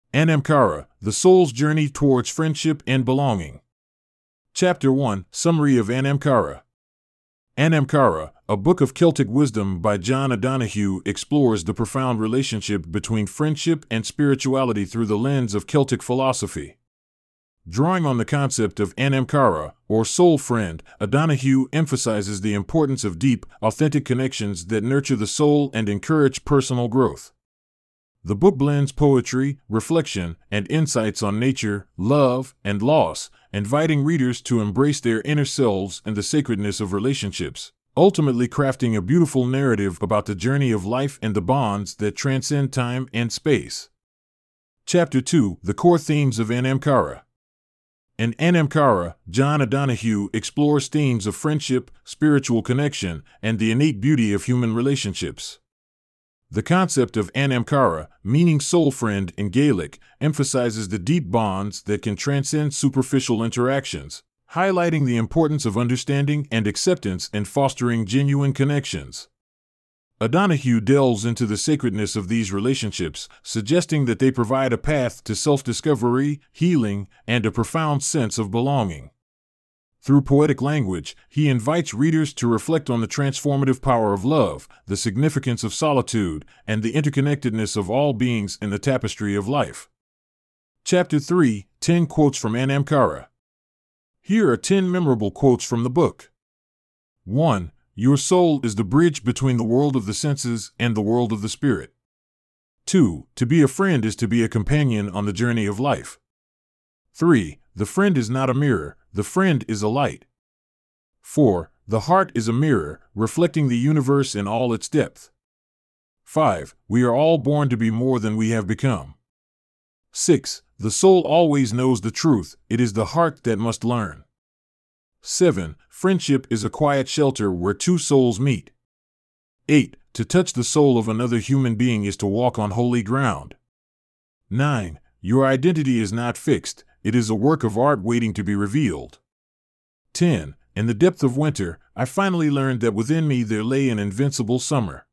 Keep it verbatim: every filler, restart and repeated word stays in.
Anamkara, the soul's journey towards friendship and belonging. Chapter one, Summary of Anamkara. Anamkara, a book of Celtic wisdom by John O'Donohue, explores the profound relationship between friendship and spirituality through the lens of Celtic philosophy. Drawing on the concept of Anamkara, or soul friend, O'Donohue emphasizes the importance of deep, authentic connections that nurture the soul and encourage personal growth. The book blends poetry, reflection, and insights on nature, love, and loss, inviting readers to embrace their inner selves and the sacredness of relationships, ultimately crafting a beautiful narrative about the journey of life and the bonds that transcend time and space. Chapter two, The Core Themes of Anamkara. In Anamkara, John O'Donohue explores themes of friendship, spiritual connection, and the innate beauty of human relationships. The concept of Anamkara, meaning soul friend in Gaelic, emphasizes the deep bonds that can transcend superficial interactions, highlighting the importance of understanding and acceptance in fostering genuine connections. O'Donohue delves into the sacredness of these relationships, suggesting that they provide a path to self-discovery, healing, and a profound sense of belonging. Through poetic language, he invites readers to reflect on the transformative power of love, the significance of solitude, and the interconnectedness of all beings in the tapestry of life. Chapter three, ten Quotes from Anamkara. Here are ten memorable quotes from the book. one. Your soul is the bridge between the world of the senses and the world of the spirit. two. To be a friend is to be a companion on the journey of life. three. The friend is not a mirror, the friend is a light. four. The heart is a mirror, reflecting the universe in all its depth. five. We are all born to be more than we have become. six. The soul always knows the truth, it is the heart that must learn. seven. Friendship is a quiet shelter where two souls meet. eight. To touch the soul of another human being is to walk on holy ground. nine. Your identity is not fixed, it is a work of art waiting to be revealed. ten. In the depth of winter, I finally learned that within me there lay an invincible summer.